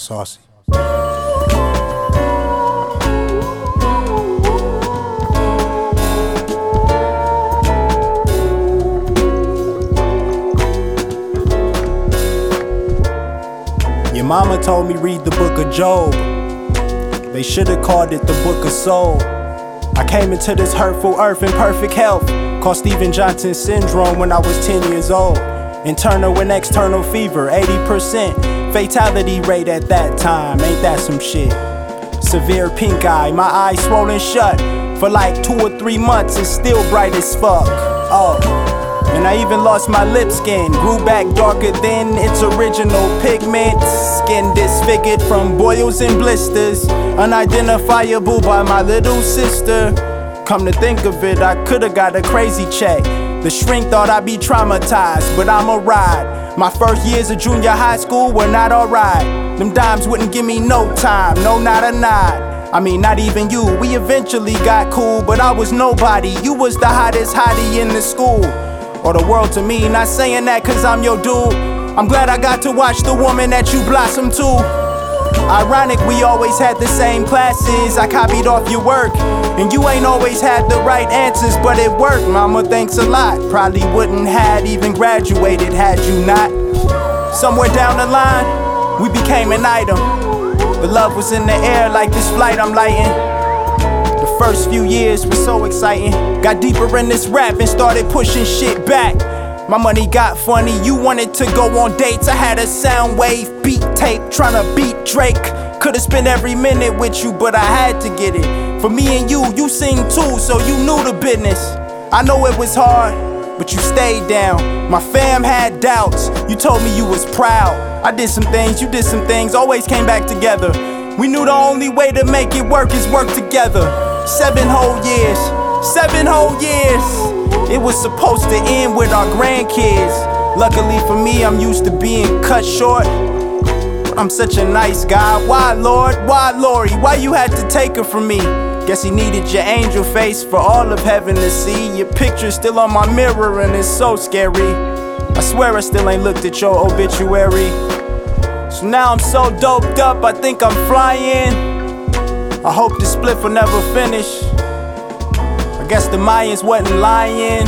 Saucy. Your mama told me read the book of Job. They should've called it the book of soul. I came into this hurtful earth in perfect health. Called Steven Johnson syndrome when I was 10 years old. Internal and external fever, 80%. Fatality rate at that time, ain't that some shit? Severe pink eye, my eyes swollen shut. For like 2 or 3 months, it's still bright as fuck. Oh, and I even lost my lip skin. Grew back darker than its original pigment. Skin disfigured from boils and blisters. Unidentifiable by my little sister. Come to think of it, I could've got a crazy check. The shrink thought I'd be traumatized, but I'ma ride. My first years of junior high school were not alright. Them dimes wouldn't give me no time, no, not a nod. I mean, not even you, we eventually got cool, but I was nobody. You was the hottest hottie in the school, or the world to me. Not saying that cause I'm your dude. I'm glad I got to watch the woman that you blossom to. Ironic, we always had the same classes. I copied off your work, and you ain't always had the right answers, but it worked. Mama, thanks a lot. Probably wouldn't had even graduated had you not. Somewhere down the line, we became an item. The love was in the air like this flight I'm lighting. The first few years were so exciting. Got deeper in this rap and started pushing shit back. My money got funny, you wanted to go on dates. I had a sound wave beat tape tryna beat Drake. Could've spent every minute with you, but I had to get it. For me and you sing too, so you knew the business. I know it was hard, but you stayed down. My fam had doubts, you told me you was proud. I did some things, you did some things, always came back together. We knew the only way to make it work is work together. 7 whole years, 7 whole years. It was supposed to end with our grandkids. Luckily for me, I'm used to being cut short. I'm such a nice guy. Why, Lord? Why, Lori? Why you had to take her from me? Guess he needed your angel face for all of heaven to see. Your picture's still on my mirror and it's so scary. I swear I still ain't looked at your obituary. So now I'm so doped up, I think I'm flying. I hope the split will never finish. I guess the Mayans wasn't lying.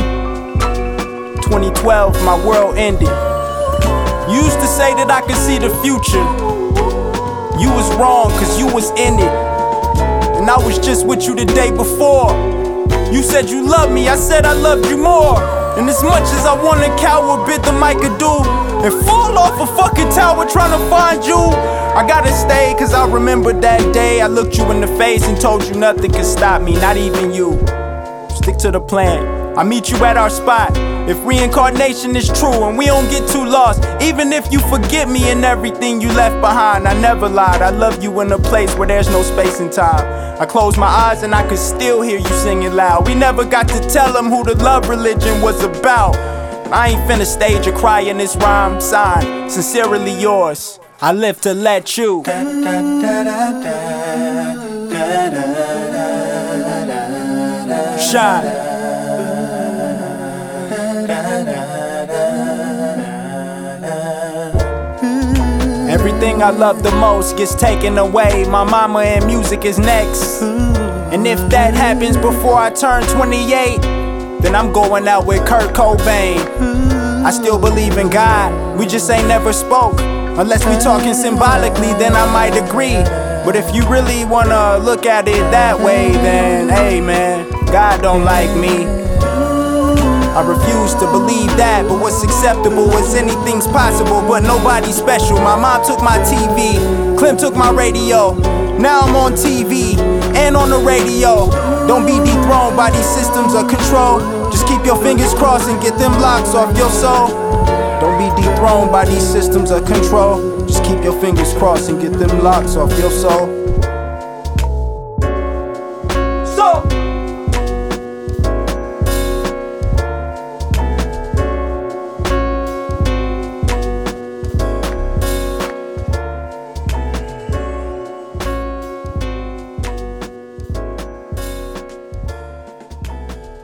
2012, my world ended. You used to say that I could see the future. You was wrong, cause you was in it. And I was just with you the day before. You said you loved me, I said I loved you more. And as much as I wanna cower, bit the mic could do and fall off a fucking tower trying to find you. I gotta stay, cause I remember that day I looked you in the face and told you nothing could stop me, not even you. Stick to the plan, I meet you at our spot. If reincarnation is true and we don't get too lost, even if you forget me and everything you left behind, I never lied. I love you in a place where there's no space and time. I close my eyes and I could still hear you singing loud. We never got to tell them who the love religion was about. I ain't finna stage a cry in this rhyme. Sign, sincerely yours, I live to let you shine. Everything I love the most gets taken away. My mama and music is next. And if that happens before I turn 28, then I'm going out with Kurt Cobain. I still believe in God, we just ain't never spoke. Unless we talking symbolically, then I might agree. But if you really wanna look at it that way, then hey man, God don't like me. I refuse to believe that, but what's acceptable is anything's possible, but nobody's special. My mom took my TV, Clem took my radio. Now I'm on TV and on the radio. Don't be dethroned by these systems of control. Just keep your fingers crossed and get them locks off your soul. Don't be dethroned by these systems of control. Just keep your fingers crossed and get them locks off your soul.